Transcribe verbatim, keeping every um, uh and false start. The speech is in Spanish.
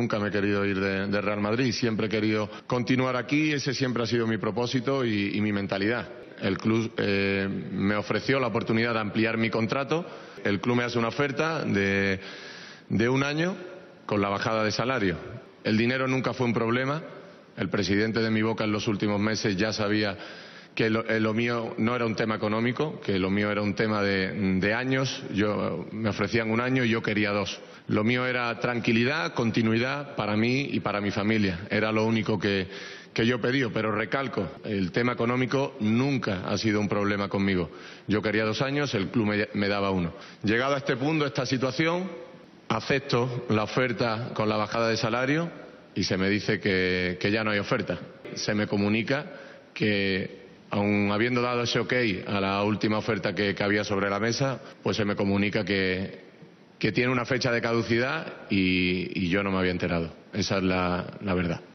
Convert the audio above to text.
nunca me he querido ir de, de Real Madrid, siempre he querido continuar aquí, ese siempre ha sido mi propósito y, y mi mentalidad. El club eh, me ofreció la oportunidad de ampliar mi contrato, el club me hace una oferta de, de un año con la bajada de salario. El dinero nunca fue un problema, el presidente de Mi Boca en los últimos meses ya sabía que lo, eh, lo mío no era un tema económico, que lo mío era un tema de, de años. Yo, me ofrecían un año y yo quería dos. Lo mío era tranquilidad, continuidad para mí y para mi familia. Era lo único que, que yo pedí, pero recalco, el tema económico nunca ha sido un problema conmigo. Yo quería dos años, el club me, me daba uno. Llegado a este punto, esta situación, acepto la oferta con la bajada de salario y se me dice que, que ya no hay oferta. Se me comunica que, aun habiendo dado ese ok a la última oferta que, que había sobre la mesa, pues se me comunica que, que tiene una fecha de caducidad y, y yo no me había enterado. Esa es la, la verdad.